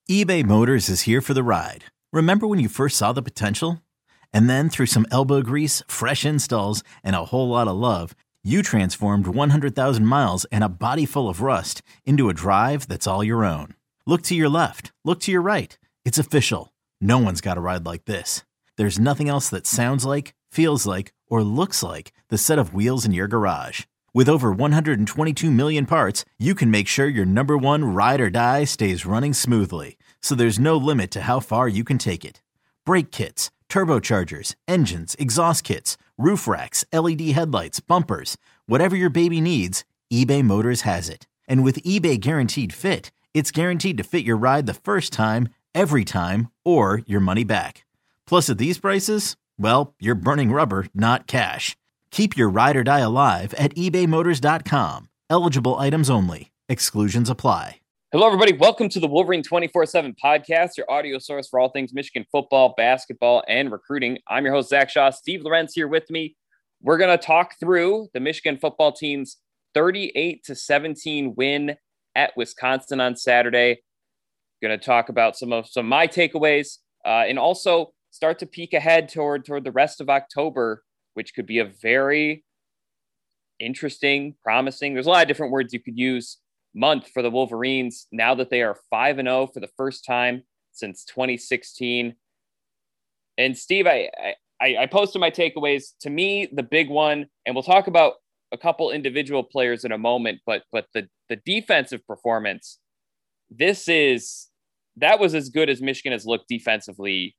eBay Motors is here for the ride. Remember when you first saw the potential? And then through some elbow grease, fresh installs, and a whole lot of love, you transformed 100,000 miles and a body full of rust into a drive that's all your own. Look to your left. Look to your right. It's official. No one's got a ride like this. There's nothing else that sounds like, feels like, or looks like the set of wheels in your garage. With over 122 million parts, you can make sure your number one ride or die stays running smoothly. So there's no limit to how far you can take it. Brake kits, turbochargers, engines, exhaust kits, roof racks, LED headlights, bumpers, whatever your baby needs, eBay Motors has it. And with eBay Guaranteed Fit, it's guaranteed to fit your ride the first time, every time, or your money back. Plus at these prices, well, you're burning rubber, not cash. Keep your ride or die alive at ebaymotors.com. Eligible items only. Exclusions apply. Hello, everybody. Welcome to the Wolverine 24/7 podcast, your audio source for all things Michigan football, basketball, and recruiting. I'm your host, Zach Shaw. Steve Lorenz here with me. We're going to talk through the Michigan football team's 38-17 win at Wisconsin on Saturday. Going to talk about some of my takeaways and also start to peek ahead toward the rest of October, which could be a very interesting, promising, there's a lot of different words you could use, month for the Wolverines now that they are 5-0 for the first time since 2016. And Steve, I posted my takeaways. To me, the big one, and we'll talk about a couple individual players in a moment, but the defensive performance, that was as good as Michigan has looked defensively.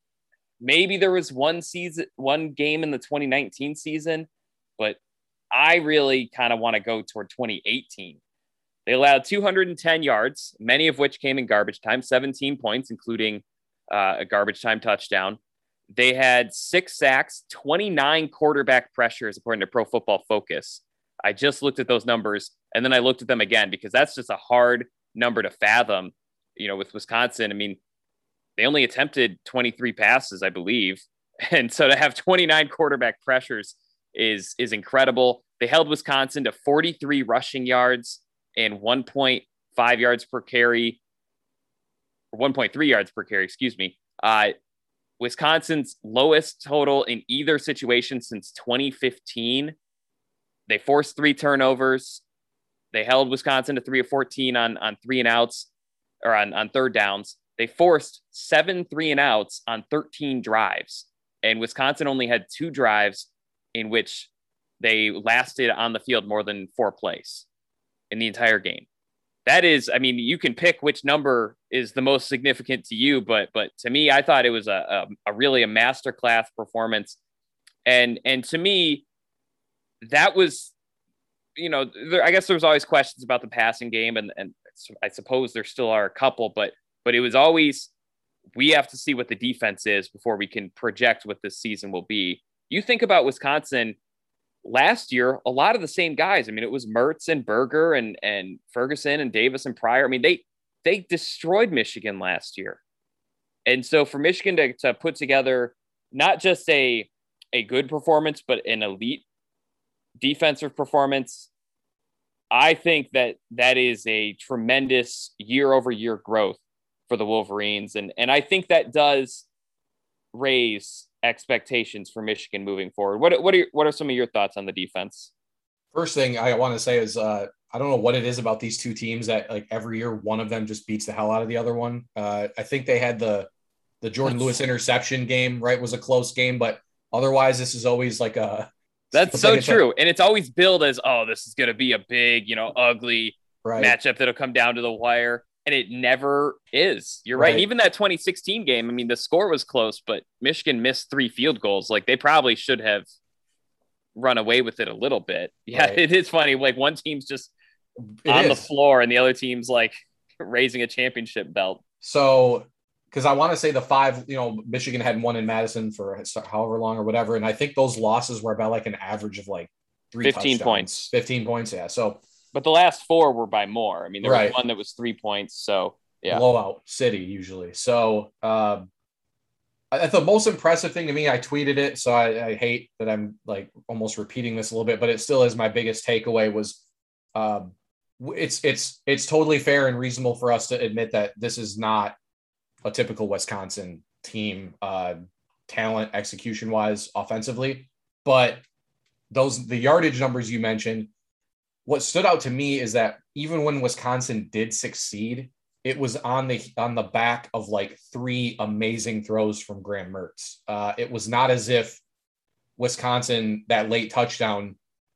Maybe there was one game in the 2019 season, but I really kind of want to go toward 2018. They allowed 210 yards, many of which came in garbage time, 17 points, including a garbage time touchdown. They had 6 sacks, 29 quarterback pressures, according to Pro Football Focus. I just looked at those numbers, and then I looked at them again because that's just a hard number to fathom. You know, with Wisconsin, I mean, they only attempted 23 passes, I believe. And so to have 29 quarterback pressures is incredible. They held Wisconsin to 43 rushing yards and 1.5 yards per carry, or 1.3 yards per carry, excuse me. Wisconsin's lowest total in either situation since 2015. They forced 3 turnovers. They held Wisconsin to 3 of 14 on 3 and outs, or on third downs. They forced 7 3-and-outs on 13 drives, and Wisconsin only had 2 drives in which they lasted on the field more than 4 plays in the entire game. That is, I mean, you can pick which number is the most significant to you, but to me, I thought it was a really a masterclass performance. And to me, that was, you know, I guess there was always questions about the passing game, and I suppose there still are a couple, but it was always, we have to see what the defense is before we can project what this season will be. You think about Wisconsin last year, a lot of the same guys. I mean, it was Mertz and Berger and Ferguson and Davis and Pryor. I mean, they destroyed Michigan last year. And so for Michigan to put together not just a good performance, but an elite defensive performance, I think that is a tremendous year-over-year growth for the Wolverines. And I think that does raise expectations for Michigan moving forward. What are some of your thoughts on the defense? First thing I want to say is I don't know what it is about these two teams that, like, every year one of them just beats the hell out of the other one. I think they had the Jordan Lewis interception game, right? Was a close game, but otherwise this is always like that's so true. And it's always billed as, oh, this is going to be a big, ugly matchup that'll come down to the wire. And it never is. You're right. Even that 2016 game, I mean, the score was close, but Michigan missed 3 field goals. Like, they probably should have run away with it a little bit. Yeah, It is funny. Like, one team's just on the floor and the other team's like raising a championship belt. So, because I want to say the 5, Michigan had won in Madison for however long or whatever. And I think those losses were about like an average of like 15 points. 15 points. Yeah. So, but the last 4 were by more. I mean, there was one that was 3 points. So, yeah. Blowout city usually. So, the most impressive thing to me, I tweeted it. So I hate that I'm like almost repeating this a little bit, but it still is my biggest takeaway was It's totally fair and reasonable for us to admit that this is not a typical Wisconsin team, talent, execution wise, offensively. But the yardage numbers you mentioned, what stood out to me is that even when Wisconsin did succeed, it was on the back of like 3 amazing throws from Graham Mertz. It was not as if Wisconsin, that late touchdown,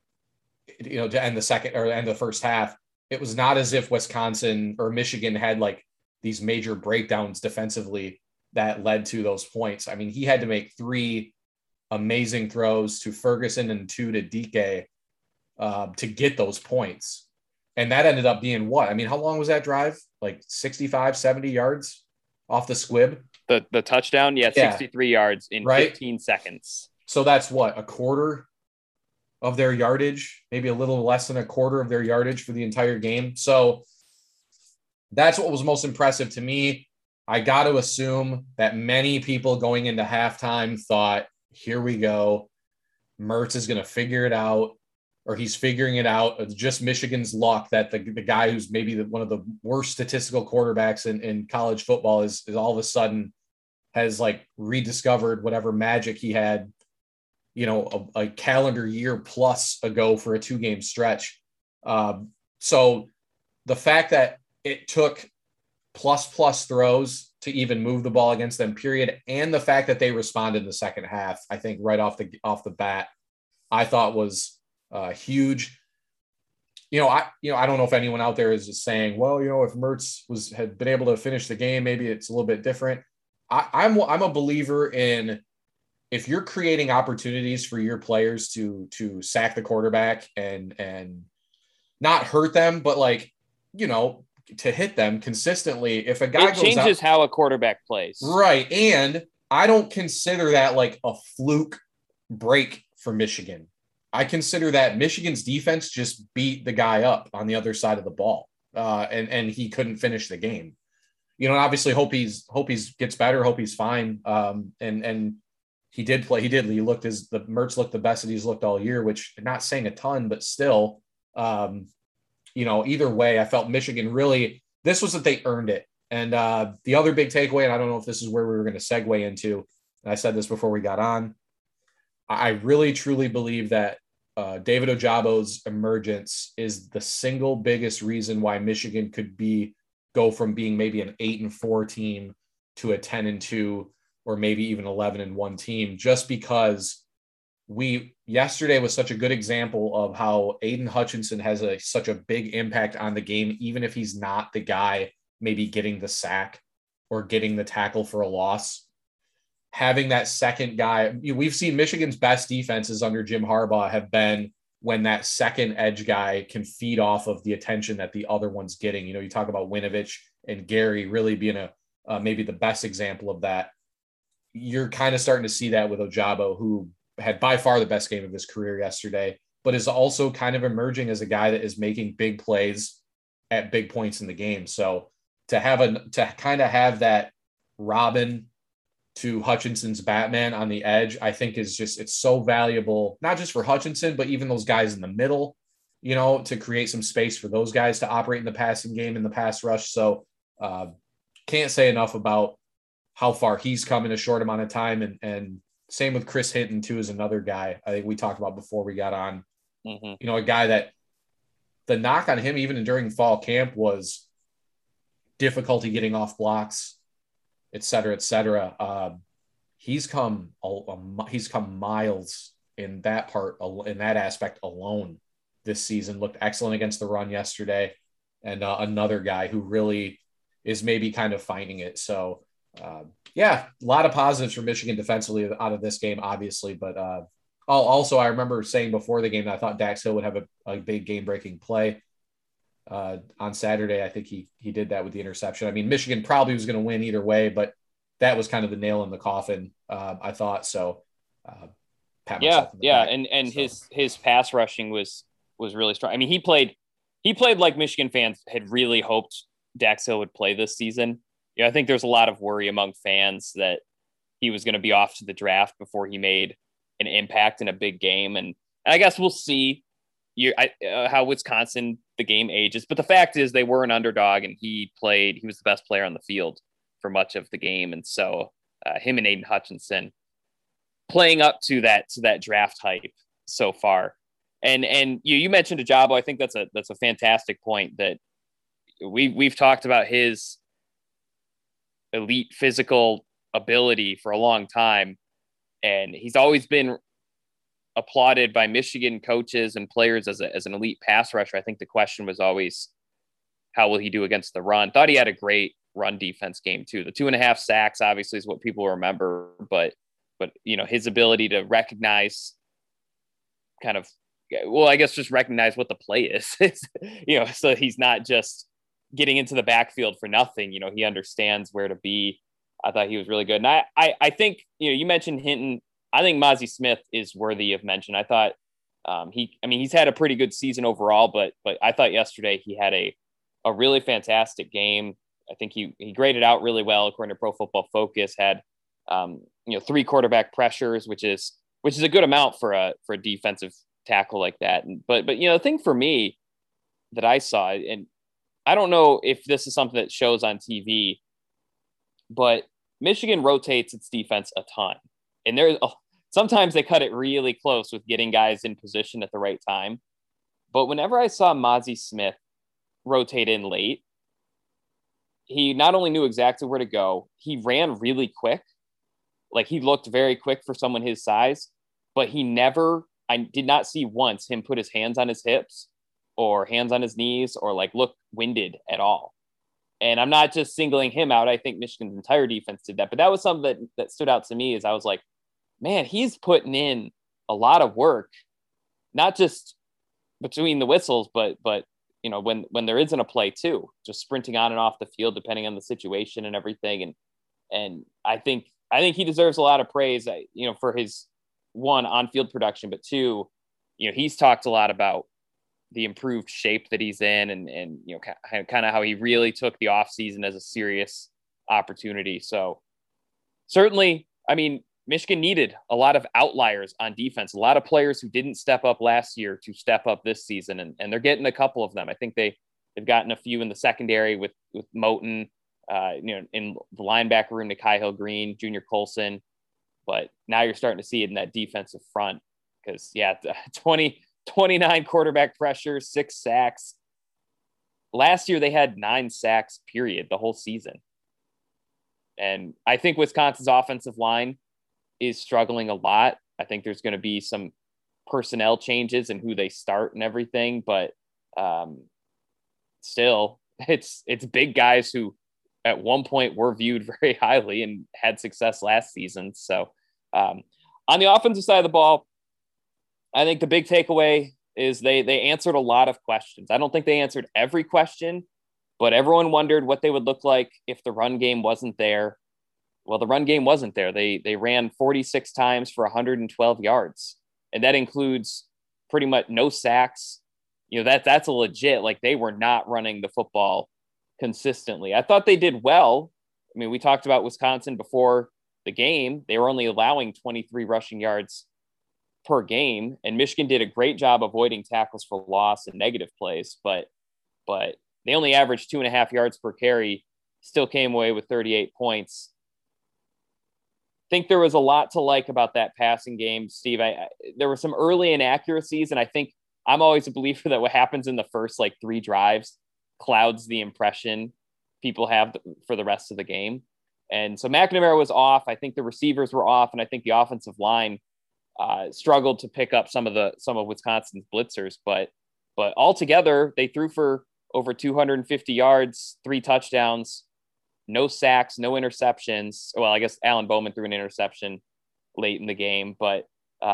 to end the second or end the first half, it was not as if Wisconsin or Michigan had like these major breakdowns defensively that led to those points. I mean, he had to make 3 amazing throws to Ferguson and 2 to Dike to get those points. And that ended up being what? I mean, how long was that drive? Like 65, 70 yards off the squib? The touchdown? Yeah, 63 yards in 15 seconds. So that's what, a quarter of their yardage, maybe a little less than a quarter of their yardage for the entire game. So that's what was most impressive to me. I got to assume that many people going into halftime thought, here we go. Mertz is going to figure it out, or he's figuring it out. It's just Michigan's luck that the guy who's maybe one of the worst statistical quarterbacks in college football is all of a sudden has like rediscovered whatever magic he had, a calendar year plus ago for a 2-game stretch. So the fact that it took plus throws to even move the ball against them, period, and the fact that they responded in the second half, I think right off the bat, I thought was huge. I don't know if anyone out there is just saying, well, if Mertz had been able to finish the game, maybe it's a little bit different. I'm a believer in, if you're creating opportunities for your players to sack the quarterback and not hurt them, but to hit them consistently. If a guy it changes how a quarterback plays. Right. And I don't consider that like a fluke break for Michigan. I consider that Michigan's defense just beat the guy up on the other side of the ball. And he couldn't finish the game. Obviously hope he's gets better, hope he's fine. And he did play. He Mertz looked the best that he's looked all year, which not saying a ton, but still, either way, I felt Michigan really, this was that they earned it. And the other big takeaway, and I don't know if this is where we were going to segue into, and I said this before we got on, I really truly believe that David Ojabo's emergence is the single biggest reason why Michigan could go from being maybe an 8-4 team to a 10-2 or maybe even 11-1 team, just because yesterday was such a good example of how Aiden Hutchinson has such a big impact on the game, even if he's not the guy maybe getting the sack or getting the tackle for a loss. Having that second guy, we've seen Michigan's best defenses under Jim Harbaugh have been when that second edge guy can feed off of the attention that the other one's getting. You talk about Winovich and Gary really being maybe the best example of that. You're kind of starting to see that with Ojabo, who had by far the best game of his career yesterday, but is also kind of emerging as a guy that is making big plays at big points in the game. So to kind of have that Robin to Hutchinson's Batman on the edge, I think it's so valuable, not just for Hutchinson, but even those guys in the middle, to create some space for those guys to operate in the passing game, in the pass rush. So can't say enough about how far he's come in a short amount of time. And same with Chris Hinton too, is another guy I think we talked about before we got on. Mm-hmm. A guy that the knock on him even during fall camp was difficulty getting off blocks, et cetera. He's come miles in that aspect alone this season. Looked excellent against the run yesterday, and another guy who really is maybe kind of finding it. So a lot of positives for Michigan defensively out of this game, obviously. But also, I remember saying before the game that I thought Dax Hill would have a big game-breaking play on Saturday. I think he did that with the interception. I mean, Michigan probably was going to win either way, but that was kind of the nail in the coffin, I thought. So, pat myself on the back. And his pass rushing was really strong. I mean, he played like Michigan fans had really hoped Dax Hill would play this season. I think there's a lot of worry among fans that he was going to be off to the draft before he made an impact in a big game. And I guess we'll see how Wisconsin the game ages. But the fact is they were an underdog, and he was the best player on the field for much of the game. And so him and Aiden Hutchinson playing up to that draft hype so far. And you mentioned Ojabo. I think that's a fantastic point, that we've talked about his elite physical ability for a long time. And he's always been applauded by Michigan coaches and players as an elite pass rusher. I think the question was always, how will he do against the run? Thought he had a great run defense game too. The 2.5 sacks obviously is what people remember, but his ability to recognize just recognize what the play is, so he's not just getting into the backfield for nothing. He understands where to be. I thought he was really good. And I think, you mentioned Hinton. I think Mazi Smith is worthy of mention. I thought he's had a pretty good season overall, but I thought yesterday he had a really fantastic game. I think he graded out really well according to Pro Football Focus. Had 3 quarterback pressures, which is a good amount for a defensive tackle like that. But the thing for me that I saw, and I don't know if this is something that shows on TV, but Michigan rotates its defense a ton, and sometimes they cut it really close with getting guys in position at the right time. But whenever I saw Mazi Smith rotate in late, he not only knew exactly where to go, he ran really quick. Like, he looked very quick for someone his size, but I did not see once him put his hands on his hips or hands on his knees or look winded at all. And I'm not just singling him out. I think Michigan's entire defense did that, but that was something that stood out to me. Is I was like, man, he's putting in a lot of work, not just between the whistles, but when there isn't a play too, just sprinting on and off the field, depending on the situation and everything. And I think he deserves a lot of praise, for his, one, on-field production, but two, he's talked a lot about the improved shape that he's in, and kind of how he really took the offseason as a serious opportunity. So certainly, Michigan needed a lot of outliers on defense, a lot of players who didn't step up last year to step up this season. And they're getting a couple of them. I think they've gotten a few in the secondary with Moten, in the linebacker room, Nikhai Hill-Green, Junior Colson. But now you're starting to see it in that defensive front, because 29 quarterback pressure, 6 sacks. Last year they had 9 sacks, period, the whole season. And I think Wisconsin's offensive line is struggling a lot. I think there's going to be some personnel changes in who they start and everything, but still it's big guys who at one point were viewed very highly and had success last season. So on the offensive side of the ball, I think the big takeaway is they answered a lot of questions. I don't think they answered every question, but everyone wondered what they would look like if the run game wasn't there. Well, the run game wasn't there. They ran 46 times for 112 yards, and that includes pretty much no sacks. That's a legit, they were not running the football consistently. I thought they did well. We talked about Wisconsin before the game. They were only allowing 23 rushing yards per game, and Michigan did a great job avoiding tackles for loss and negative plays, but they only averaged 2.5 yards per carry, still came away with 38 points. Think there was a lot to like about that passing game, Steve. There were some early inaccuracies, and I think I'm always a believer that what happens in the first 3 drives clouds the impression people have for the rest of the game. And so McNamara was off. I think the receivers were off, and I think the offensive line struggled to pick up some of Wisconsin's blitzers. But altogether, they threw for over 250 yards, 3 touchdowns, no sacks, no interceptions. Well, I guess Alan Bowman threw an interception late in the game, but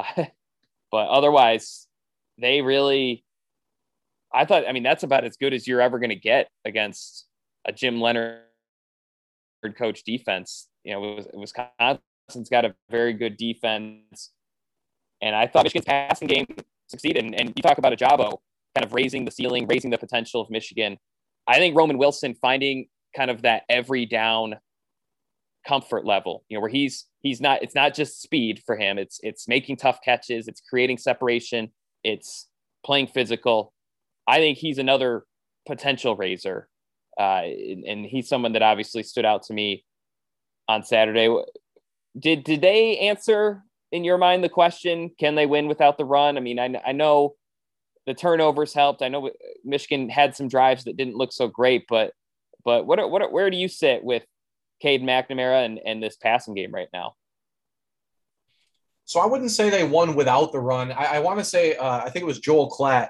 otherwise they really, I thought, that's about as good as you're ever going to get against a Jim Leonard coach defense. Wisconsin's got a very good defense, and I thought Michigan's passing game succeeded. And you talk about Ojabo kind of raising the ceiling, raising the potential of Michigan. I think Roman Wilson finding kind of that every down comfort level, where he's not, it's not just speed for him. It's making tough catches. It's creating separation. It's playing physical. I think he's another potential raiser. And he's someone that obviously stood out to me on Saturday. Did they answer, in your mind, the question, can they win without the run? I mean, I know the turnovers helped. I know Michigan had some drives that didn't look so great, but where do you sit with Cade McNamara and this passing game right now? So I wouldn't say they won without the run. I want to say, I think it was Joel Klatt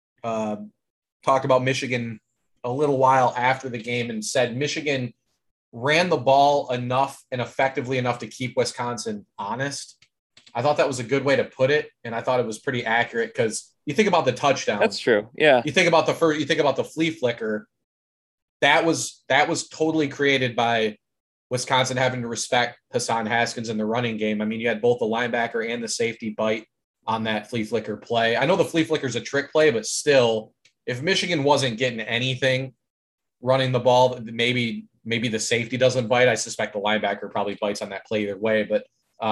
talked about Michigan a little while after the game and said Michigan ran the ball enough and effectively enough to keep Wisconsin honest. I thought that was a good way to put it, and I thought it was pretty accurate because you think about the touchdown. That's true. Yeah. You think about the flea flicker. That was totally created by Wisconsin having to respect Hassan Haskins in the running game. I mean, you had both the linebacker and the safety bite on that flea flicker play. I know the flea flicker is a trick play, but still, if Michigan wasn't getting anything running the ball, maybe the safety doesn't bite. I suspect the linebacker probably bites on that play either way, but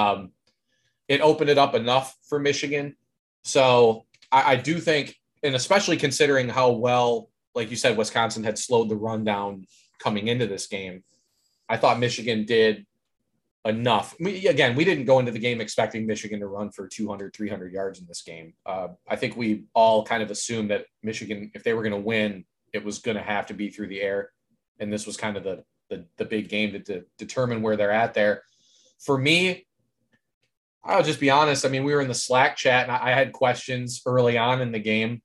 it opened it up enough for Michigan. So I do think, and especially considering how well, like you said, Wisconsin had slowed the run down coming into this game, I thought Michigan did enough. We didn't go into the game expecting Michigan to run for 200, 300 yards in this game. I think we all kind of assumed that Michigan, if they were going to win, it was going to have to be through the air. And this was kind of the big game to determine where they're at there. For me, I'll just be honest. I mean, we were in the Slack chat and I had questions early on in the game.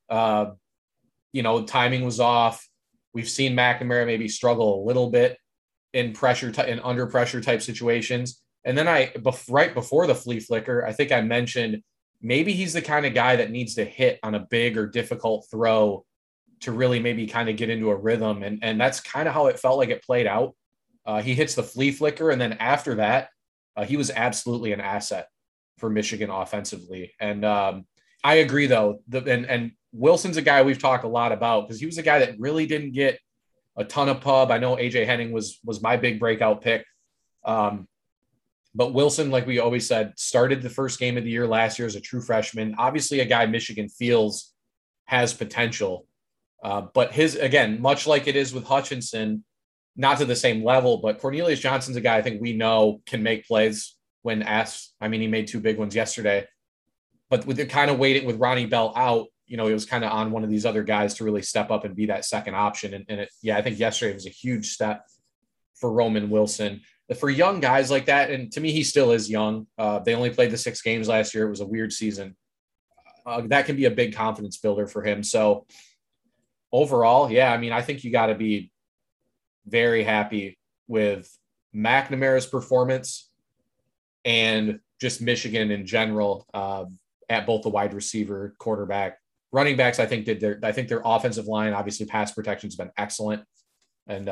Timing was off. We've seen McNamara maybe struggle a little bit in under pressure type situations. And then right before the flea flicker, I think I mentioned maybe he's the kind of guy that needs to hit on a big or difficult throw to really maybe kind of get into a rhythm. And that's kind of how it felt like it played out. He hits the flea flicker. And then after that, he was absolutely an asset for Michigan offensively. And I agree though. And Wilson's a guy we've talked a lot about because he was a guy that really didn't get a ton of pub. I know AJ Henning was my big breakout pick. But Wilson, like we always said, started the first game of the year last year as a true freshman. Obviously a guy Michigan feels has potential. But much like it is with Hutchinson, not to the same level, but Cornelius Johnson's a guy I think we know can make plays when asked. I mean, he made two big ones yesterday, but with the kind of waiting with Ronnie Bell out, it was kind of on one of these other guys to really step up and be that second option. I think yesterday was a huge step for Roman Wilson. For young guys like that, and to me, he still is young. They only played the 6 games last year. It was a weird season. That can be a big confidence builder for him. So overall, yeah, I mean, I think you got to be very happy with McNamara's performance and just Michigan in general at both the wide receiver, quarterback, running backs. I think their offensive line, obviously pass protection has been excellent. And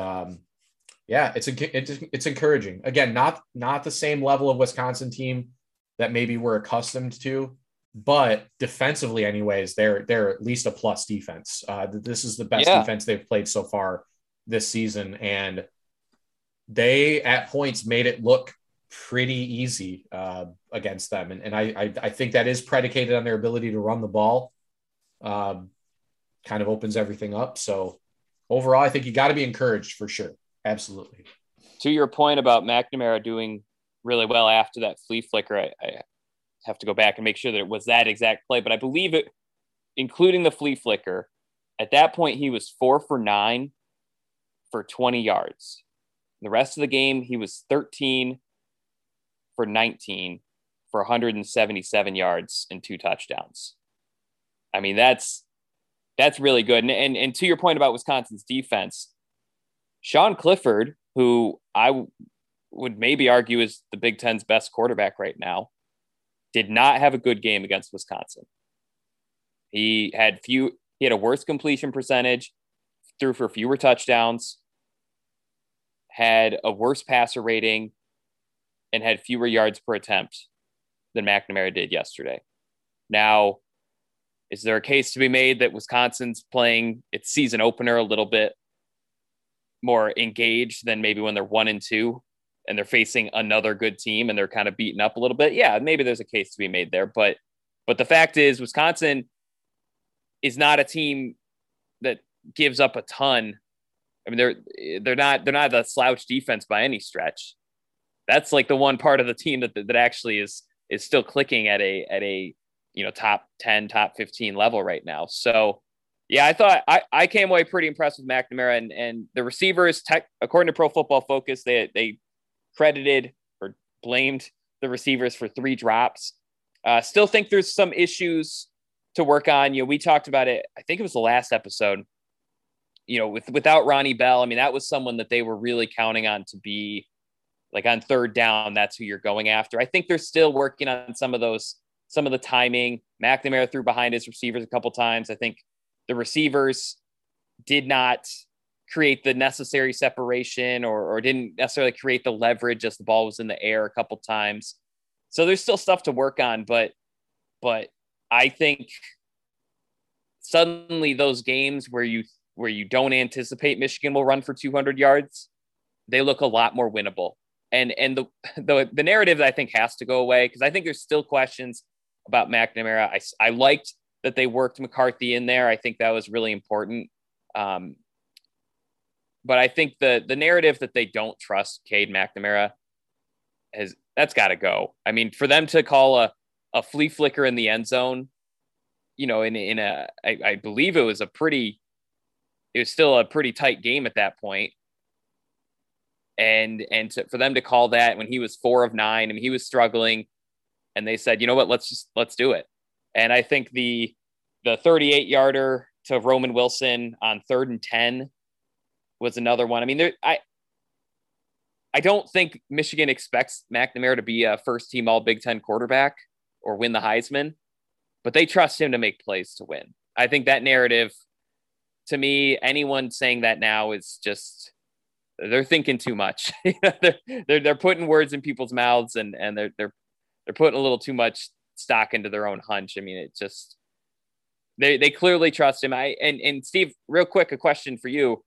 it's encouraging. Again, not the same level of Wisconsin team that maybe we're accustomed to, but defensively anyways, they're at least a plus defense. This is the best defense they've played so far this season. And they at points made it look pretty easy against them. And I think that is predicated on their ability to run the ball. Kind of opens everything up. So overall, I think you got to be encouraged for sure. Absolutely. To your point about McNamara doing really well after that flea flicker, I have to go back and make sure that it was that exact play, but I believe it, including the flea flicker, at that point, he was 4 for 9 for 20 yards. The rest of the game, he was 13 for 19 for 177 yards and 2 touchdowns. I mean, that's really good. And to your point about Wisconsin's defense, Sean Clifford, who I would maybe argue is the Big Ten's best quarterback right now, did not have a good game against Wisconsin. He had a worse completion percentage, threw for fewer touchdowns, had a worse passer rating, and had fewer yards per attempt than McNamara did yesterday. Now, is there a case to be made that Wisconsin's playing its season opener a little bit more engaged than maybe when they're 1-2 and they're facing another good team and they're kind of beaten up a little bit? Yeah, maybe there's a case to be made there. But the fact is, Wisconsin is not a team that gives up a ton. I mean, they're not the slouch defense by any stretch. That's like the one part of the team that actually is still clicking at a top 10, top 15 level right now. So yeah, I thought I came away pretty impressed with McNamara and the receivers. According to Pro Football Focus, they credited or blamed the receivers for 3 drops. Still think there's some issues to work on. We talked about it. I think it was the last episode. Without Ronnie Bell, I mean, that was someone that they were really counting on to be like on third down. That's who you're going after. I think they're still working on some of the timing. McNamara threw behind his receivers a couple times. I think the receivers did not create the necessary separation or didn't necessarily create the leverage as the ball was in the air a couple times. So there's still stuff to work on, but I think suddenly those games where you don't anticipate Michigan will run for 200 yards, they look a lot more winnable. And the narrative I think has to go away, because I think there's still questions about McNamara. I liked that they worked McCarthy in there. I think that was really important. But I think the narrative that they don't trust Cade McNamara that's got to go. I mean, for them to call a flea flicker in the end zone, I believe it was still a pretty tight game at that point. And for them to call that when he was 4 of 9, I mean, he was struggling, and they said, you know what, let's do it. And I think the 38 yarder to Roman Wilson on 3rd and 10 was another one. I mean, I don't think Michigan expects McNamara to be a first team all Big Ten quarterback or win the Heisman, but they trust him to make plays to win. I think that narrative, to me, anyone saying that now is just, they're thinking too much. They're putting words in people's mouths and they're putting a little too much stock into their own hunch. I mean, it just, they clearly trust him. And Steve, real quick, a question for you.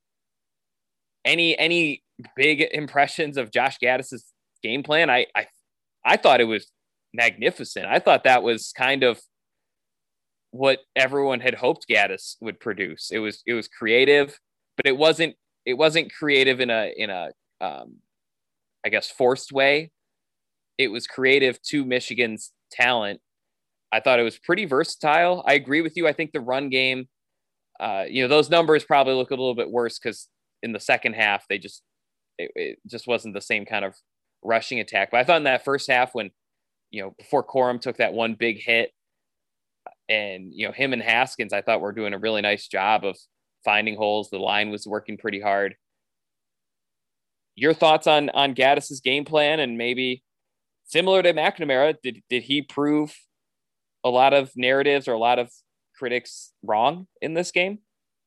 Any big impressions of Josh Gaddis's game plan? I thought it was magnificent. I thought that was kind of what everyone had hoped Gaddis would produce. It was creative, but it wasn't creative in a I guess forced way. It was creative to Michigan's talent. I thought it was pretty versatile. I agree with you. I think the run game, those numbers probably look a little bit worse because in the second half, it just wasn't the same kind of rushing attack. But I thought in that first half when, before Corum took that one big hit and, him and Haskins, I thought were doing a really nice job of finding holes. The line was working pretty hard. Your thoughts on Gaddis's game plan, and maybe similar to McNamara, did he prove a lot of narratives or a lot of critics wrong in this game?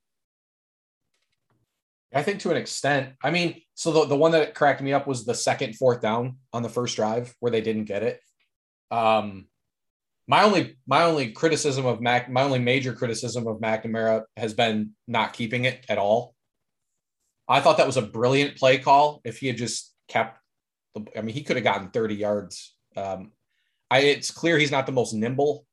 I think to an extent. I mean, so the one that cracked me up was the second 4th down on the first drive where they didn't get it. My only major criticism of McNamara has been not keeping it at all. I thought that was a brilliant play call. If he had just kept, he could have gotten 30 yards. It's clear he's not the most nimble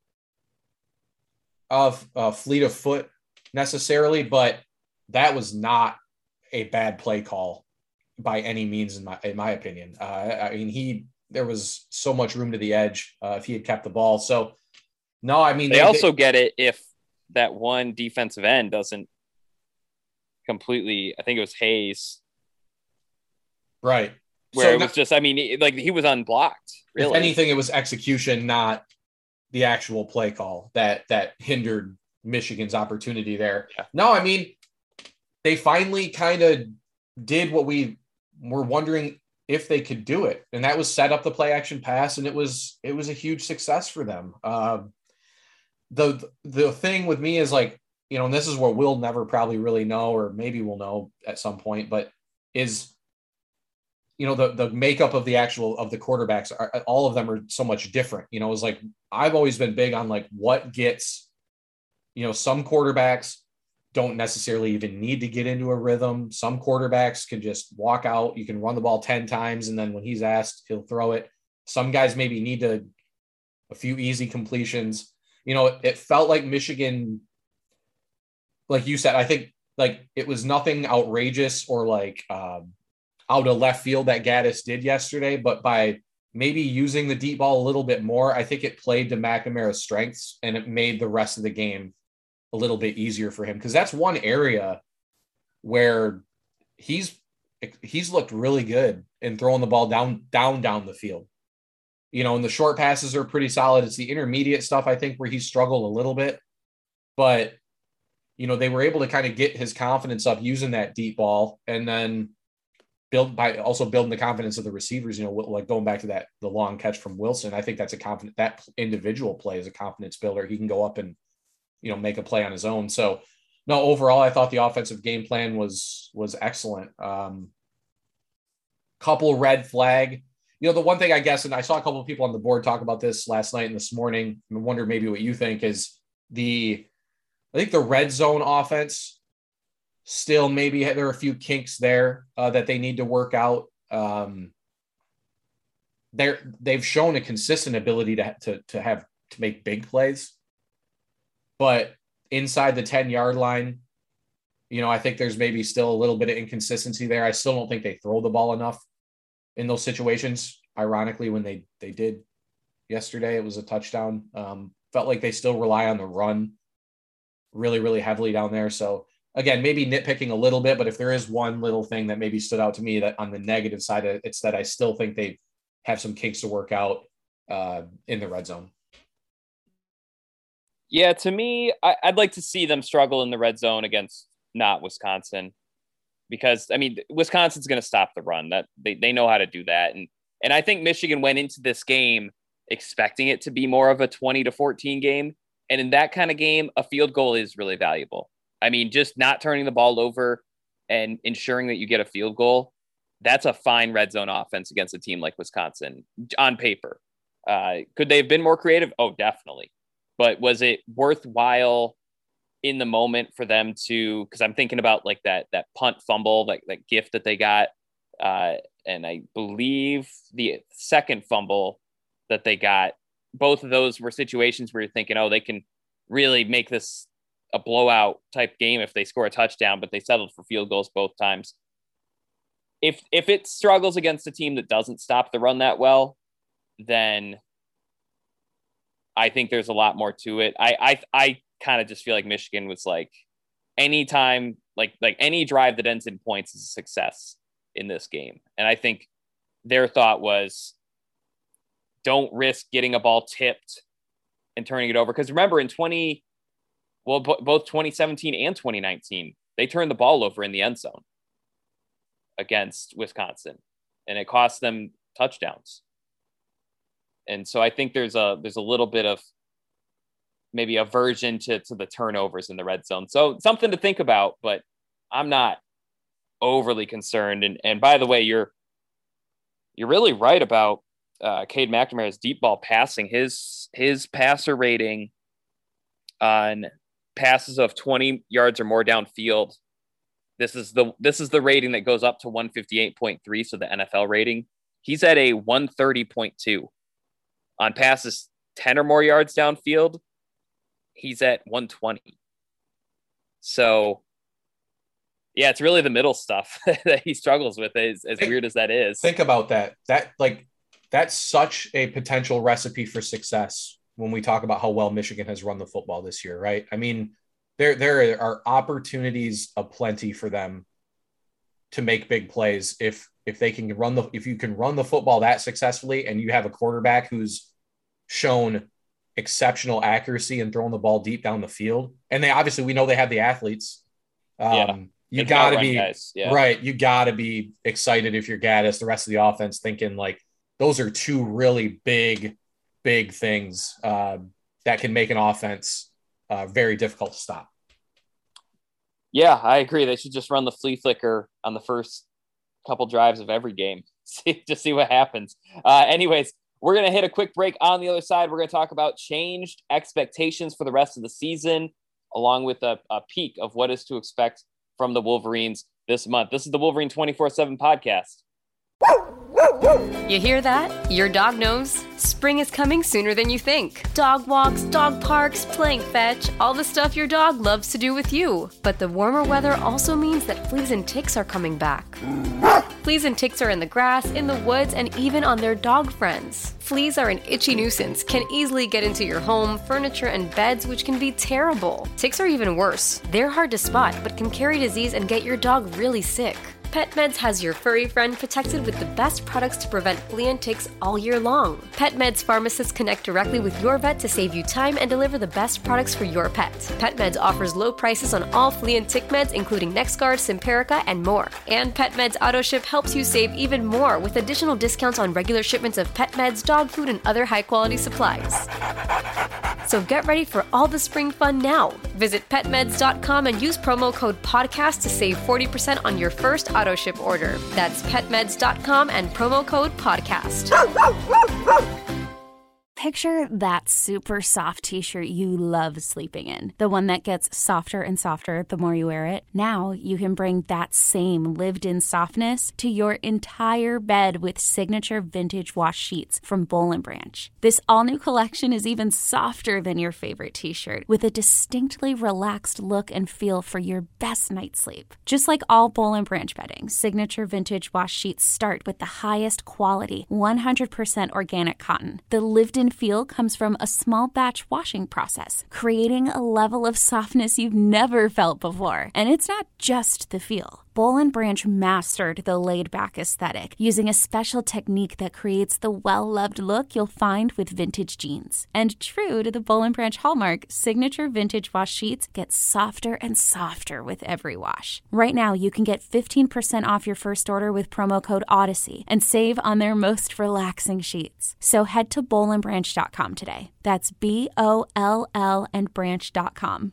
of fleet of foot necessarily, but that was not a bad play call by any means in my opinion. There was so much room to the edge if he had kept the ball. So no, I mean, they also get it if that one defensive end doesn't completely, I think it was Hayes. Right. Where it was just, he was unblocked. Really. If anything, it was execution, not the actual play call that hindered Michigan's opportunity there. Yeah. No, I mean, they finally kind of did what we were wondering if they could do it. And that was set up the play action pass. And it was a huge success for them. The thing with me is and this is what we'll never probably really know, or maybe we'll know at some point, but is, the makeup of the quarterbacks all of them are so much different. It's I've always been big on what gets, some quarterbacks don't necessarily even need to get into a rhythm. Some quarterbacks can just walk out. You can run the ball 10 times, and then when he's asked, he'll throw it. Some guys maybe need a few easy completions. It felt like Michigan like you said, I think like it was nothing outrageous or like out of left field that Gaddis did yesterday, but by maybe using the deep ball a little bit more, I think it played to McNamara's strengths and it made the rest of the game a little bit easier for him. Because that's one area where he's looked really good in throwing the ball down the field. You know, and the short passes are pretty solid. It's the intermediate stuff, I think, where he struggled a little bit. But, you know, they were able to kind of get his confidence up using that deep ball and then building the confidence of the receivers, you know, like going back to the long catch from Wilson. I think that's that individual play is a confidence builder. He can go up and, you know, make a play on his own. So no, overall, I thought the offensive game plan was excellent. Couple red flag, you know, the one thing I guess, and I saw a couple of people on the board talk about this last night and this morning, and I wonder maybe what you think is I think the red zone offense still maybe there are a few kinks there that they need to work out. They've shown a consistent ability to make big plays, but inside the 10-yard line, you know, I think there's maybe still a little bit of inconsistency there. I still don't think they throw the ball enough in those situations. Ironically, when they did yesterday, it was a touchdown. Felt like they still rely on the run really, really heavily down there. So again, maybe nitpicking a little bit, but if there is one little thing that maybe stood out to me that on the negative side, it's that I still think they have some kinks to work out in the red zone. Yeah, to me, I'd like to see them struggle in the red zone against not Wisconsin, because I mean, Wisconsin's going to stop the run. That they know how to do that, and I think Michigan went into this game expecting it to be more of a 20-14 game, and in that kind of game, a field goal is really valuable. I mean, just not turning the ball over and ensuring that you get a field goal, that's a fine red zone offense against a team like Wisconsin on paper. Could they have been more creative? Oh, definitely. But was it worthwhile in the moment for them to, because I'm thinking about like that punt fumble, like that gift that they got. And I believe the second fumble that they got, both of those were situations where you're thinking, oh, they can really make this a blowout type game if they score a touchdown, but they settled for field goals both times. If it struggles against a team that doesn't stop the run that well, then I think there's a lot more to it. I kind of just feel like Michigan was like, anytime, like any drive that ends in points is a success in this game. And I think their thought was, don't risk getting a ball tipped and turning it over. Because remember, both 2017 and 2019, they turned the ball over in the end zone against Wisconsin, and it cost them touchdowns. And so I think there's a little bit of maybe aversion to the turnovers in the red zone. So something to think about, but I'm not overly concerned. And by the way, you're really right about Cade McNamara's deep ball passing. His passer rating on passes of 20 yards or more downfield. This is the rating that goes up to 158.3. So the NFL rating, he's at a 130.2. On passes 10 or more yards downfield, he's at 120. So, yeah, it's really the middle stuff that he struggles with, as weird as that is. Think about that. That's such a potential recipe for success when we talk about how well Michigan has run the football this year, right? I mean, there are opportunities aplenty for them to make big plays if you can run the football that successfully, and you have a quarterback who's shown exceptional accuracy and throwing the ball deep down the field. And we know they have the athletes. You gotta be right. You gotta be excited if you're Gaddis, the rest of the offense, thinking like those are two really big things that can make an offense very difficult to stop. Yeah, I agree. They should just run the flea flicker on the first couple drives of every game. See what happens. Anyways, we're going to hit a quick break. On the other side, we're going to talk about changed expectations for the rest of the season, along with a peek of what is to expect from the Wolverines this month. This is the Wolverine 24/7 podcast. Woo, woo. You hear that? Your dog knows. Spring is coming sooner than you think. Dog walks, dog parks, playing fetch, all the stuff your dog loves to do with you. But the warmer weather also means that fleas and ticks are coming back. Fleas and ticks are in the grass, in the woods, and even on their dog friends. Fleas are an itchy nuisance, can easily get into your home, furniture, and beds, which can be terrible. Ticks are even worse. They're hard to spot, but can carry disease and get your dog really sick. PetMeds has your furry friend protected with the best products to prevent flea and ticks all year long. PetMeds pharmacists connect directly with your vet to save you time and deliver the best products for your pet. PetMeds offers low prices on all flea and tick meds, including NexGard, Simparica, and more. And PetMeds AutoShip helps you save even more with additional discounts on regular shipments of pet meds, dog food, and other high-quality supplies. So get ready for all the spring fun now. Visit petmeds.com and use promo code PODCAST to save 40% on your first auto ship order. That's petmeds.com and promo code PODCAST. Picture that super soft t-shirt you love sleeping in. The one that gets softer and softer the more you wear it. Now you can bring that same lived-in softness to your entire bed with signature vintage wash sheets from Boll & Branch. This all-new collection is even softer than your favorite t-shirt, with a distinctly relaxed look and feel for your best night's sleep. Just like all Boll & Branch bedding, signature vintage wash sheets start with the highest quality, 100% organic cotton. The lived-in feel comes from a small batch washing process, creating a level of softness you've never felt before. And it's not just the feel. Boll & Branch mastered the laid-back aesthetic using a special technique that creates the well-loved look you'll find with vintage jeans. And true to the Boll & Branch hallmark, signature vintage wash sheets get softer and softer with every wash. Right now, you can get 15% off your first order with promo code Odyssey and save on their most relaxing sheets. So head to bollandbranch.com today. That's BOLL and branch.com.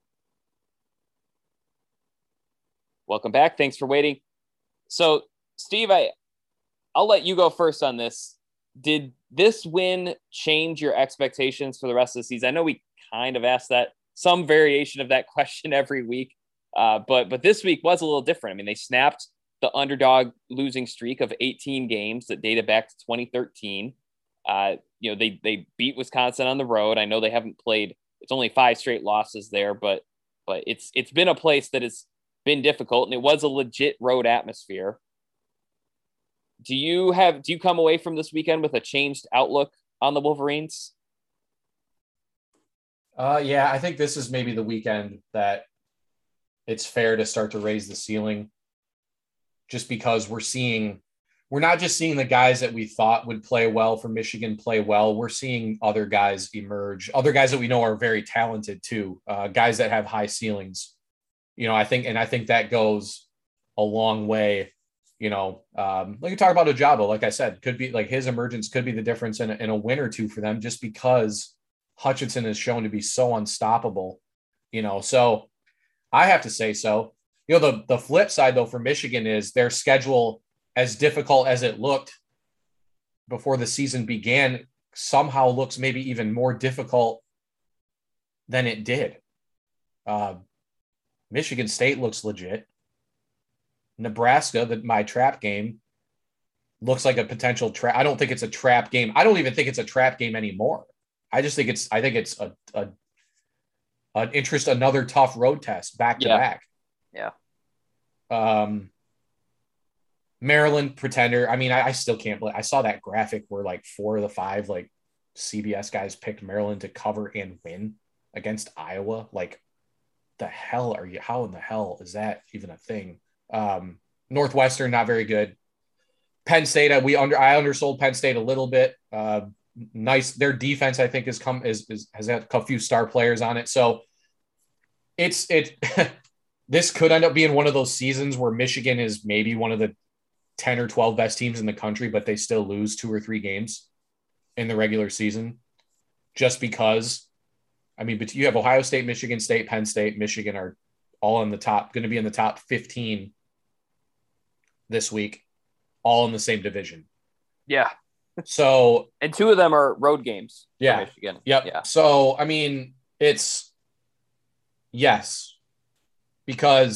Welcome back. Thanks for waiting. So, Steve, I'll let you go first on this. Did this win change your expectations for the rest of the season? I know we kind of asked that, some variation of that question every week, but this week was a little different. I mean, they snapped the underdog losing streak of 18 games that dated back to 2013. They beat Wisconsin on the road. I know they haven't played. It's only 5 straight losses there, but it's been a place that has been difficult, and it was a legit road atmosphere. Do you come away from this weekend with a changed outlook on the Wolverines? Yeah, I think this is maybe the weekend that it's fair to start to raise the ceiling, just because we're not just seeing the guys that we thought would play well for Michigan play well. We're seeing other guys emerge, other guys that we know are very talented too, guys that have high ceilings. I think that goes a long way. Like you talk about Ojabo, like I said, could be like his emergence could be the difference in a win or two for them, just because Hutchinson is shown to be so unstoppable. So I have to say so. The flip side though for Michigan is their schedule, as difficult as it looked before the season began, somehow looks maybe even more difficult than it did. Michigan State looks legit. Nebraska, my trap game, looks like a potential trap. I don't think it's a trap game. I don't even think it's a trap game anymore. I think it's another tough road test back to back. Yeah. Maryland pretender. I mean, I still can't believe I saw that graphic where like 4 of the 5 like CBS guys picked Maryland to cover and win against Iowa. Like, how in the hell is that even a thing? Northwestern, not very good. Penn State, I undersold Penn State a little bit. Nice. Their defense, I think, has had a few star players on it. So this could end up being one of those seasons where Michigan is maybe one of the 10 or 12 best teams in the country, but they still lose 2 or 3 games in the regular season just because. I mean, but you have Ohio State, Michigan State, Penn State, Michigan are all in the top, going to be in the top 15 this week, all in the same division. Yeah. So, and 2 of them are road games. Yeah. Michigan. Yep. Yeah. So, I mean, yes, because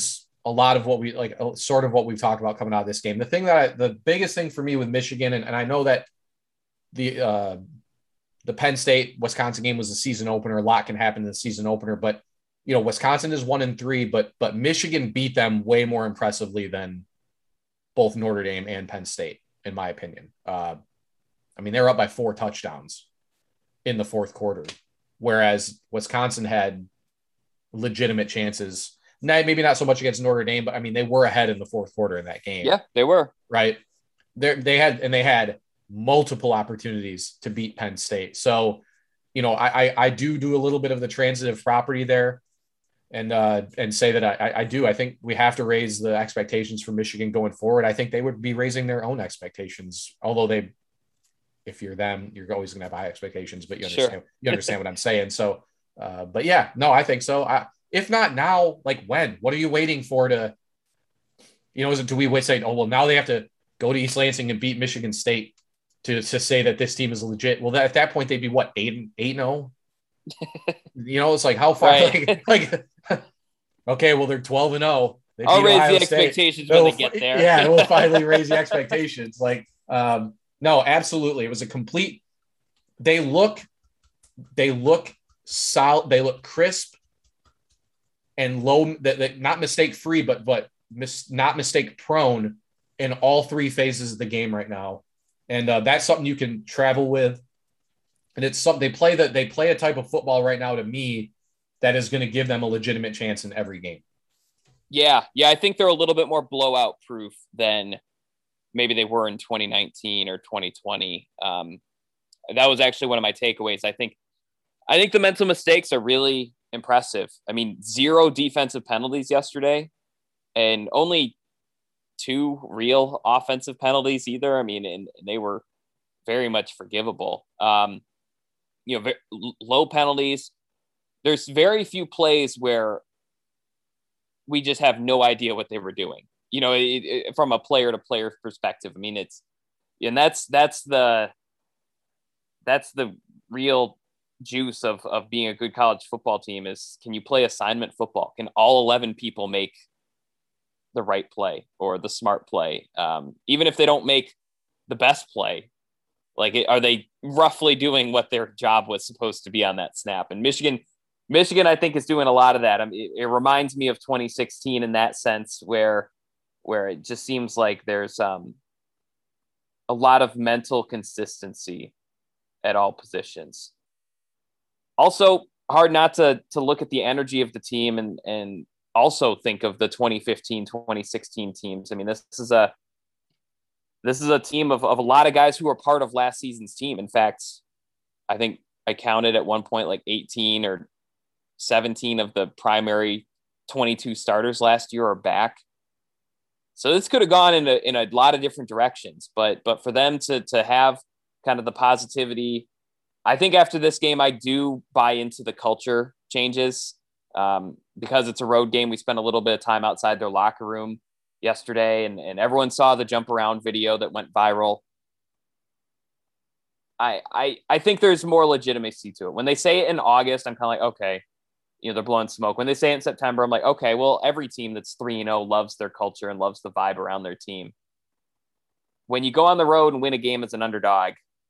a lot of what we like, sort of what we've talked about coming out of this game. The biggest thing for me with Michigan, and I know that the Penn State Wisconsin game was the season opener. A lot can happen in the season opener, but Wisconsin is 1-3, but Michigan beat them way more impressively than both Notre Dame and Penn State, in my opinion. They're up by 4 touchdowns in the fourth quarter, whereas Wisconsin had legitimate chances. Maybe not so much against Notre Dame, but they were ahead in the fourth quarter in that game. Yeah, they were. Right. They had multiple opportunities to beat Penn State. So, I do a little bit of the transitive property there and say that I do. I think we have to raise the expectations for Michigan going forward. I think they would be raising their own expectations, although if you're them, you're always going to have high expectations, but you understand what I'm saying. So, but yeah, no, I think so. If not now, like when? What are you waiting for to, do we say, oh, well, now they have to go to East Lansing and beat Michigan State to say that this team is legit? Well, at that point, they'd be what, 8-0? It's like how far? Right. Okay, well, they're 12-0. I'll raise the expectations when they get there. Yeah, we'll finally raise the expectations. No, absolutely. It was a complete. They look solid. They look crisp and low. That not mistake free, but not mistake prone in all 3 phases of the game right now. And that's something you can travel with. And it's something they play a type of football right now to me that is going to give them a legitimate chance in every game. Yeah. I think they're a little bit more blowout proof than maybe they were in 2019 or 2020. That was actually one of my takeaways. I think the mental mistakes are really impressive. 0 defensive penalties yesterday and only 2 real offensive penalties either. And they were very much forgivable. Low penalties. There's very few plays where we just have no idea what they were doing. From a player to player perspective. That's the real juice of being a good college football team is, can you play assignment football? Can all 11 people make the right play or the smart play? Even if they don't make the best play, are they roughly doing what their job was supposed to be on that snap? And Michigan, I think, is doing a lot of that. It reminds me of 2016 in that sense, where it just seems like there's a lot of mental consistency at all positions. Also, hard not to look at the energy of the team and also think of the 2015, 2016 teams. This is a team of a lot of guys who were part of last season's team. In fact, I think I counted at one point 18 or 17 of the primary 22 starters last year are back. So this could have gone in a lot of different directions, but for them to have kind of the positivity, I think after this game, I do buy into the culture changes because it's a road game. We spent a little bit of time outside their locker room yesterday, and everyone saw the jump around video that went viral. I think there's more legitimacy to it. When they say it in August, I'm kind of like, okay, they're blowing smoke. When they say it in September, I'm like, okay, well, every team that's 3-0 loves their culture and loves the vibe around their team. When you go on the road and win a game as an underdog,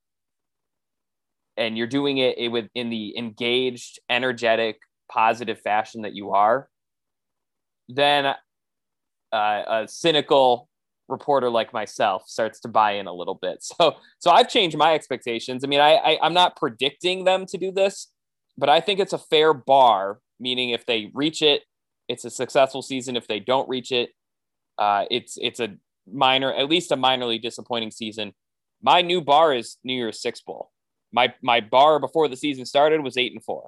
and you're doing it in the engaged, energetic, positive fashion that you are, then a cynical reporter like myself starts to buy in a little bit. So I've changed my expectations. I'm not predicting them to do this, but I think it's a fair bar, meaning if they reach it, it's a successful season. If they don't reach it, it's a at least a minorly disappointing season. My new bar is New Year's Six Bowl. My bar before the season started was 8-4.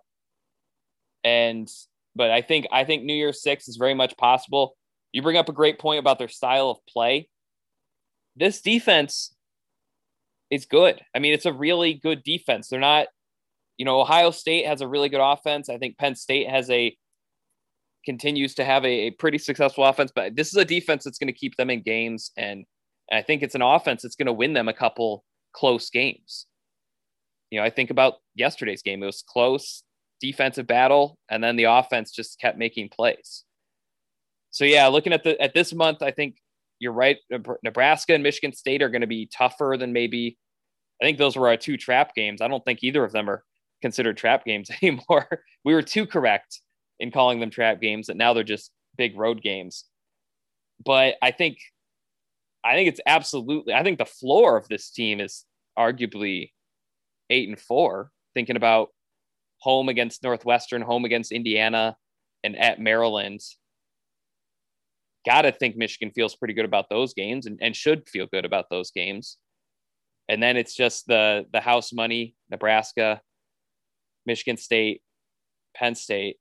But I think New Year's Six is very much possible. You bring up a great point about their style of play. This defense is good. It's a really good defense. They're not, Ohio State has a really good offense. I think Penn State continues to have a pretty successful offense, but this is a defense that's going to keep them in games. And I think it's an offense that's going to win them a couple close games. I think about yesterday's game. It was close defensive battle, and then the offense just kept making plays. So yeah, looking at this month, I think you're right. Nebraska and Michigan State are going to be tougher than maybe. I think those were our 2 trap games. I don't think either of them are considered trap games anymore. We were too correct in calling them trap games, that now they're just big road games. But I think it's absolutely. I think the floor of this team is arguably 8-4. Thinking about home against Northwestern, home against Indiana, and at Maryland. Got to think Michigan feels pretty good about those games and should feel good about those games. And then it's just the house money, Nebraska, Michigan State, Penn State.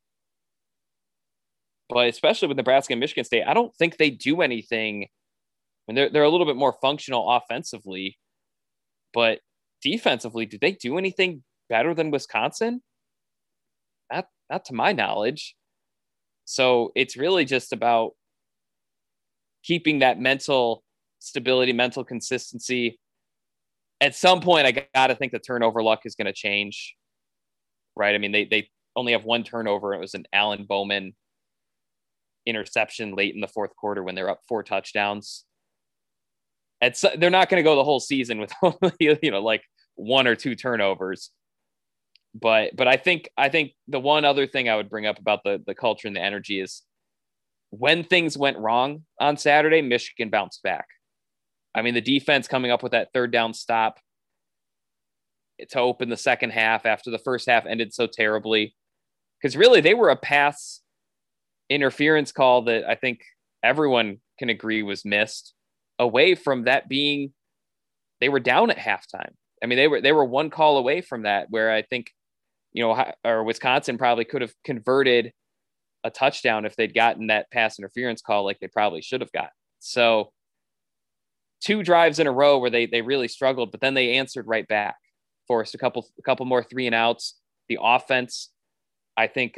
But especially with Nebraska and Michigan State, I don't think they do anything. I mean, they're a little bit more functional offensively, but defensively, do they do anything better than Wisconsin? Not to my knowledge. So it's really just about keeping that mental stability, mental consistency. At some point, I got to think the turnover luck is going to change, right? I mean, they only have 1 turnover. It was an Alan Bowman interception late in the 4th quarter when they're up 4 touchdowns. They're not going to go the whole season with only, like 1 or 2 turnovers. But I think the one other thing I would bring up about the culture and the energy is when things went wrong on Saturday, Michigan bounced back. I mean, the defense coming up with that 3rd down stop to open the second half after the first half ended so terribly. Because really, they were a pass interference call that I think everyone can agree was missed, away from that being they were down at halftime. I mean, they were 1 call away from that, where I think, or Wisconsin probably could have converted a touchdown if they'd gotten that pass interference call like they probably should have got. So 2 drives in a row where they really struggled, but then they answered right back, forced a couple more 3 and outs. The offense, I think,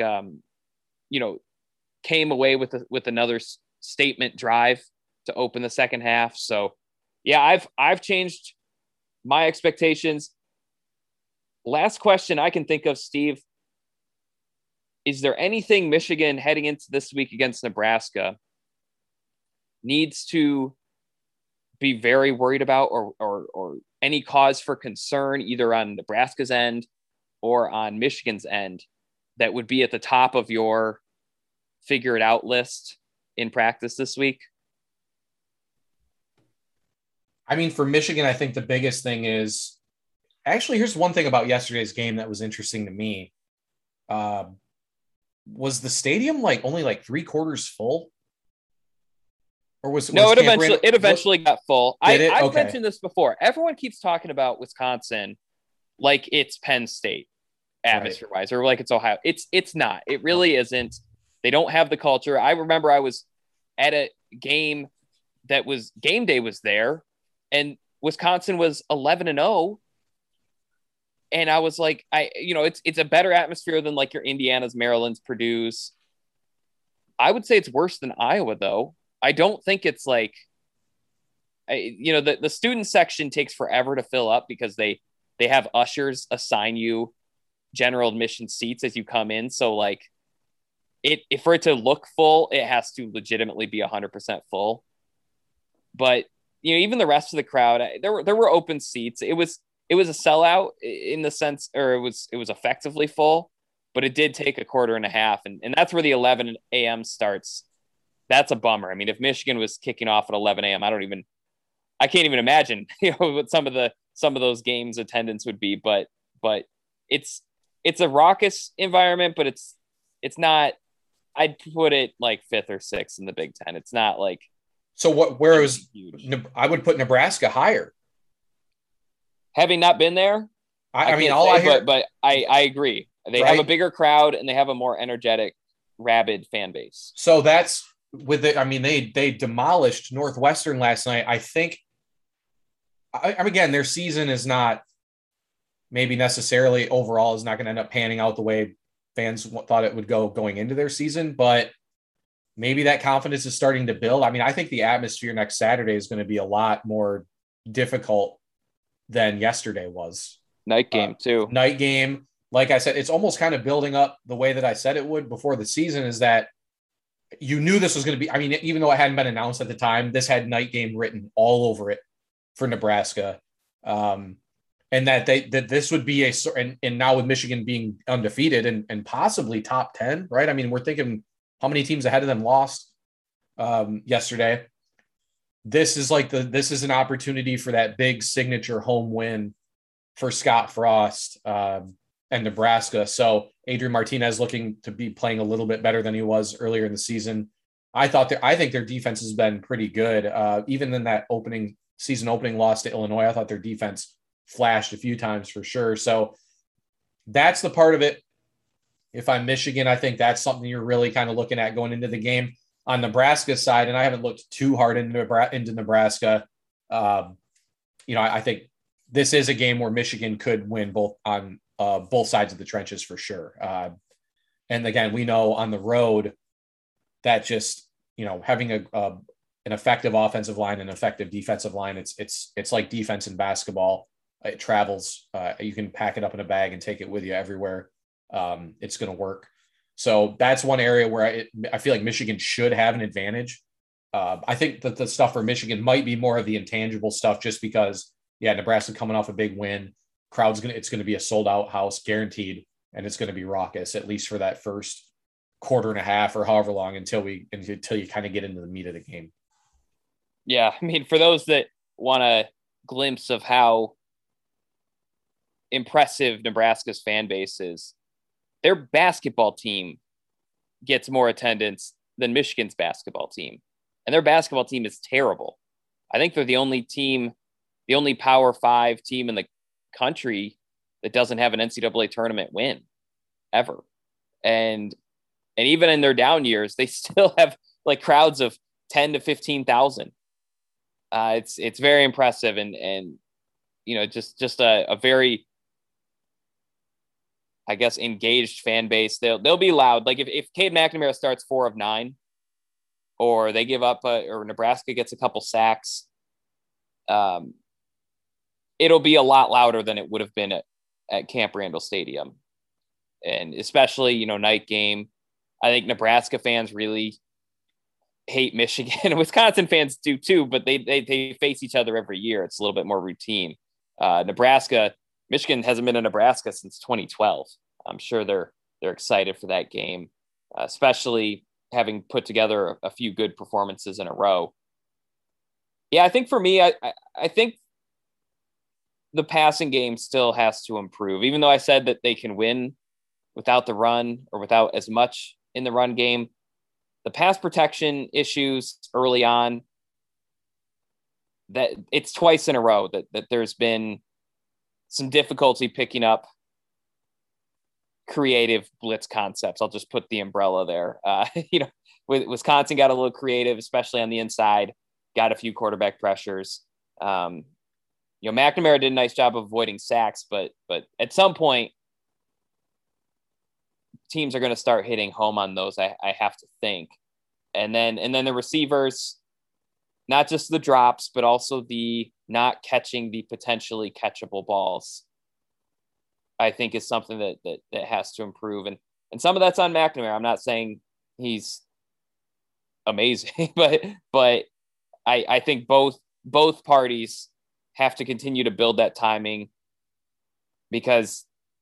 came away with another statement drive to open the second half. So yeah, I've changed my expectations. Last question I can think of, Steve. Is there anything Michigan heading into this week against Nebraska needs to be very worried about, or any cause for concern either on Nebraska's end or on Michigan's end that would be at the top of your figure it out list in practice this week? I mean, for Michigan, I think the biggest thing is actually, here's one thing about yesterday's game that was interesting to me. Was the stadium only 3/4 full? Or it eventually got full. I've okay. mentioned this before. Everyone keeps talking about Wisconsin like it's Penn State atmosphere wise, or like it's Ohio. It's not. It really isn't. They don't have the culture. I remember I was at a game that was game day was there, and Wisconsin was 11-0. And I was like, it's a better atmosphere than like your Indiana's, Maryland's, Purdue's. I would say it's worse than Iowa, though. I don't think it's like, the student section takes forever to fill up because they have ushers assign you general admission seats as you come in. So like if for it to look full, it has to legitimately be 100% full. But, even the rest of the crowd, there were open seats. It was a sellout in the sense, or it was effectively full, but it did take a quarter and a half. And that's where the 11 a.m. starts. That's a bummer. I mean, if Michigan was kicking off at 11 a.m., I can't even imagine, what some of those games attendance would be, but it's a raucous environment, but it's not, I'd put it like 5th or 6th in the Big Ten. It's not like, so whereas I would put Nebraska higher. Having not been there, I agree. They have a bigger crowd and they have a more energetic, rabid fan base. So that's with it. I mean, they demolished Northwestern last night. I think, again, their season is not maybe necessarily overall is not going to end up panning out the way fans thought it would go going into their season, but maybe that confidence is starting to build. I mean, I think the atmosphere next Saturday is going to be a lot more difficult than yesterday was. Night game too. Night game. Like I said, it's almost kind of building up the way that I said it would before the season, is that you knew this was going to be, I mean, even though it hadn't been announced at the time, this had night game written all over it for Nebraska. And that this would be and now with Michigan being undefeated and possibly top 10, right? I mean, we're thinking how many teams ahead of them lost yesterday. This is an opportunity for that big signature home win for Scott Frost and Nebraska. So Adrian Martinez looking to be playing a little bit better than he was earlier in the season. I think their defense has been pretty good. Even in that season opening loss to Illinois, I thought their defense flashed a few times for sure. So that's the part of it. If I'm Michigan, I think that's something you're really kind of looking at going into the game. On Nebraska's side, and I haven't looked too hard into Nebraska, I think this is a game where Michigan could win both on both sides of the trenches for sure. And again, we know on the road that just, having an effective offensive line and effective defensive line, it's like defense in basketball. It travels. You can pack it up in a bag and take it with you everywhere. It's going to work. So that's one area where I feel like Michigan should have an advantage. I think that the stuff for Michigan might be more of the intangible stuff, just because, Nebraska coming off a big win, it's going to be a sold out house guaranteed, and it's going to be raucous, at least for that first quarter and a half or however long until you kind of get into the meat of the game. Yeah. I mean, for those that want a glimpse of how impressive Nebraska's fan base is, their basketball team gets more attendance than Michigan's basketball team. And their basketball team is terrible. I think they're the only Power 5 team in the country that doesn't have an NCAA tournament win ever. And even in their down years, they still have like crowds of 10 to 15,000. It's very impressive. And just a very, I guess, engaged fan base. They'll be loud. Like if Cade McNamara starts 4 of 9, or they give up, or Nebraska gets a couple sacks, it'll be a lot louder than it would have been at Camp Randall Stadium. And especially, night game. I think Nebraska fans really hate Michigan. Wisconsin fans do too, but they face each other every year. It's a little bit more routine. Michigan hasn't been in Nebraska since 2012. I'm sure they're excited for that game, especially having put together a few good performances in a row. Yeah, I think for me, I think the passing game still has to improve, even though I said that they can win without the run or without as much in the run game. The pass protection issues early on, that it's twice in a row that there's been some difficulty picking up creative blitz concepts. I'll just put the umbrella there. Wisconsin got a little creative, especially on the inside, got a few quarterback pressures. McNamara did a nice job of avoiding sacks, but at some point teams are going to start hitting home on those. I have to think. And then the receivers, not just the drops, but also the not catching the potentially catchable balls, I think is something that has to improve. And some of that's on McNamara. I'm not saying he's amazing, but I think both parties have to continue to build that timing, because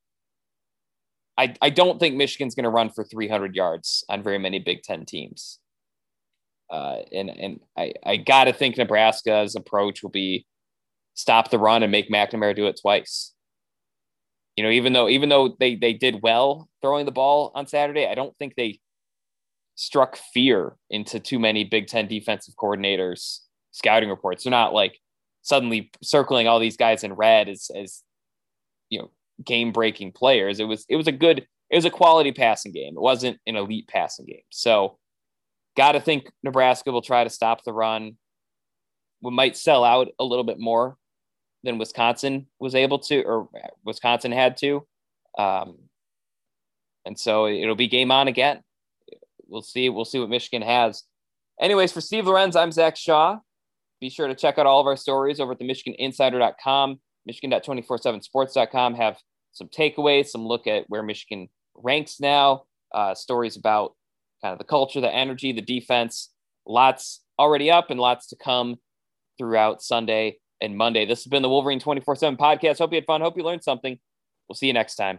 I don't think Michigan's going to run for 300 yards on very many Big Ten teams. And I got to think Nebraska's approach will be stop the run and make McNamara do it twice. Even though they did well throwing the ball on Saturday, I don't think they struck fear into too many Big Ten defensive coordinators' scouting reports. They're not like suddenly circling all these guys in red as game-breaking players. It was a quality passing game. It wasn't an elite passing game. So got to think Nebraska will try to stop the run. We might sell out a little bit more than Wisconsin was able to, or Wisconsin had to. And so it'll be game on again. We'll see what Michigan has. Anyways, for Steve Lorenz, I'm Zach Shaw. Be sure to check out all of our stories over at the MichiganInsider.com, Michigan.247sports.com. Have some takeaways, some look at where Michigan ranks now, stories about kind of the culture, the energy, the defense. Lots already up and lots to come throughout Sunday and Monday. This has been the Wolverine 24/7 podcast. Hope you had fun. Hope you learned something. We'll see you next time.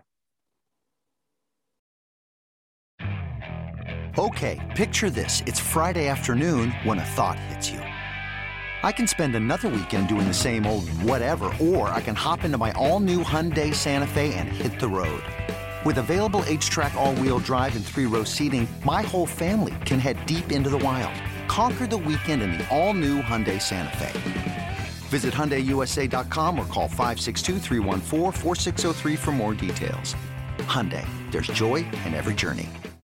Okay, picture this. It's Friday afternoon when a thought hits you. I can spend another weekend doing the same old whatever, or I can hop into my all-new Hyundai Santa Fe and hit the road. With available H-Track all-wheel drive and 3-row seating, my whole family can head deep into the wild. Conquer the weekend in the all-new Hyundai Santa Fe. Visit HyundaiUSA.com or call 562-314-4603 for more details. Hyundai, there's joy in every journey.